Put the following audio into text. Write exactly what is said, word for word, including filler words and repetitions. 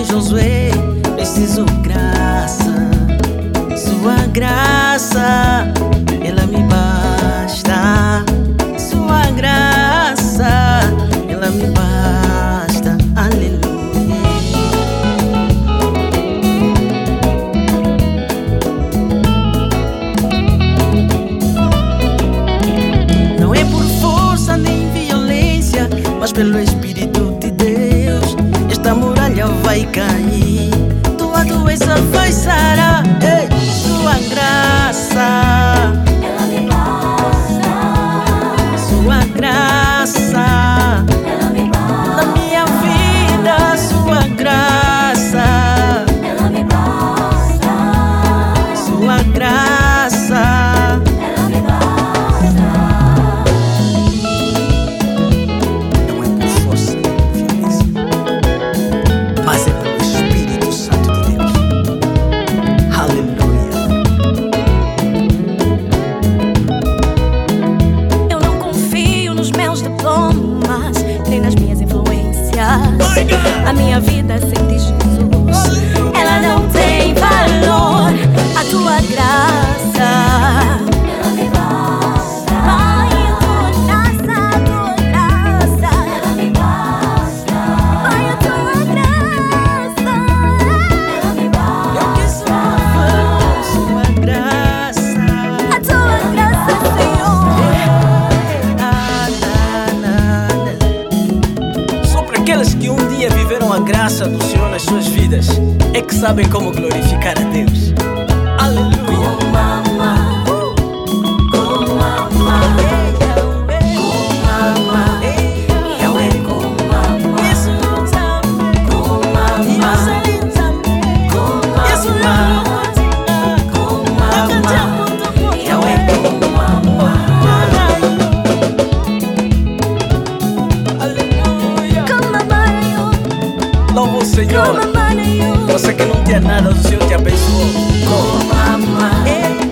em Josué, preciso graça, sua graça, ela me basta. Sua graça, ela me basta. Aleluia. Não é por força nem violência, mas pelo Espírito de Deus. Esta muralha vai cair, tua doença vai sarar. Ei, sua graça, ela me basta. sua graça, Ela me basta. na minha vida, sua graça, Ela me basta. sua graça. Ela me basta. Não é por força nem violência, mas é pelo Espírito Santo de Deus. Aleluia. Eu não confio nos meus diplomas, nem nas minhas influências. A minha vida sem ti, Jesus, ela não tem valor. A tua graça, ela me basta. Pai, a tua graça, a tua graça, ela me basta. Pai, a tua graça, ela me basta. Eu que sou fã, sua graça. A tua graça, Senhor. Ah, na, na, na. Só para aqueles que um dia viveram a graça do Senhor nas suas vidas é que sabem como glorificar a Deus. Aleluia. Louva o Senhor. Você que não tinha nada, o Senhor te abençoou. Mama.